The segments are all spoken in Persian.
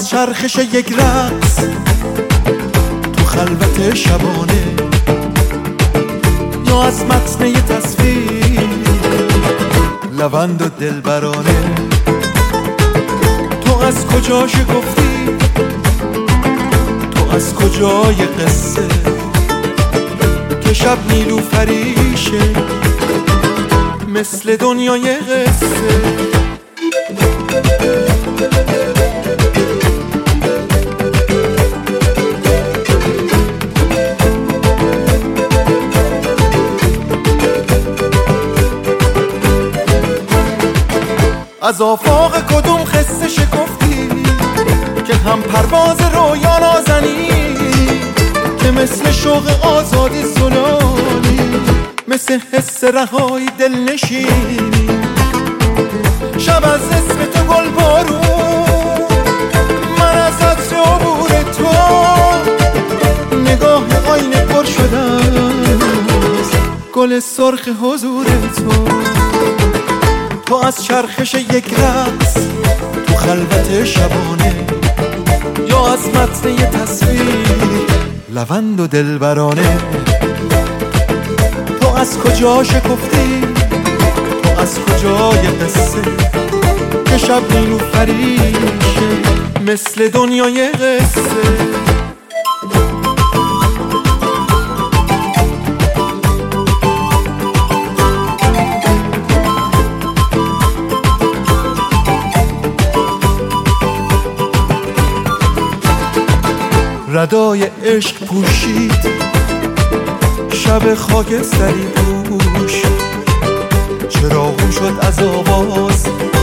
از چرخش یک رقص تو خلوت شبانه، یا از متن یه تصویر لوند و دلبرانه. تو از کجا شکفتی، تو از کجای قصه که شب نیلوفریشه مثل دنیای قصه. از آفاق کدوم قصه شکفتی که هم پرواز رویا نازنی، که مثل شوق آزادی زلالی، مثل حس رهایی دلنشینی. شب از اسم تو گل بارون، من از عطر عبور تو، نگاه آینه پر شدم گل سرخ حضور تو. تو از چرخش یک رقص تو خلوت شبانه، یا از متن یه تصویر لوند و دلبرانه. تو از کجا شکفتی، تو از کجای قصه که شب نیلوفریشه مثل دنیای قصه. ردای عشق پوشید شب خاکستری پوش، چراغون شد از آواز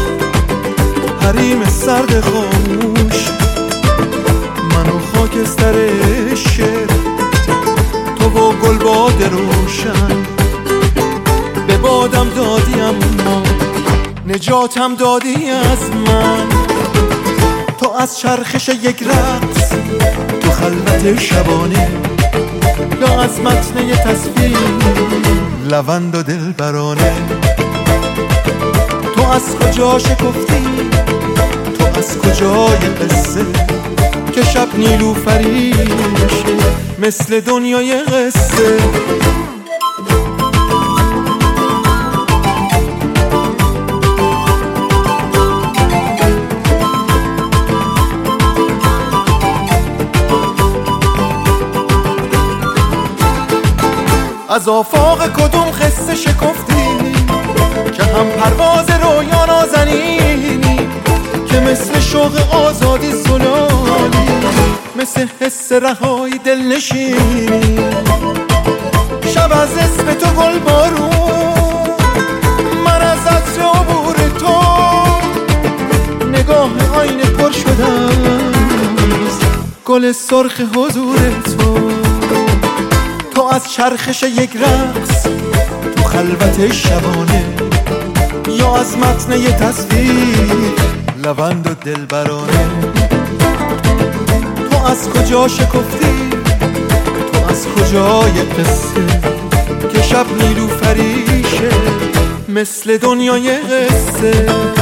حریم سرد خاموش. من و خاکستر شعر، تو و گلباد روشن، به بادم دادی اما نجاتم دادی از من. تو از چرخش یک رقص تو خلوت شبانه، یا از متن یه تصویر لوند و دلبرانه. تو از کجا شکفتی، تو از کجای قصه که شب نیلوفریشه مثل دنیای قصه. از آفاق کدوم قصه شکفتی که هم پرواز رویا نازنینی، که مثل شوق آزادی زلالی، مثل حس رهایی دلنشینی. شب از اسم تو گل بارون، من از عطر عبور تو، نگاه آینه پر شدم گل سرخ حضور تو. تو از چرخش یک رقص تو خلوت شبانه، یا از متن یه تصویر لوند و دلبرانه. تو از کجا شکفتی، تو از کجای قصه که شب نیلوفریشه مثل دنیای قصه.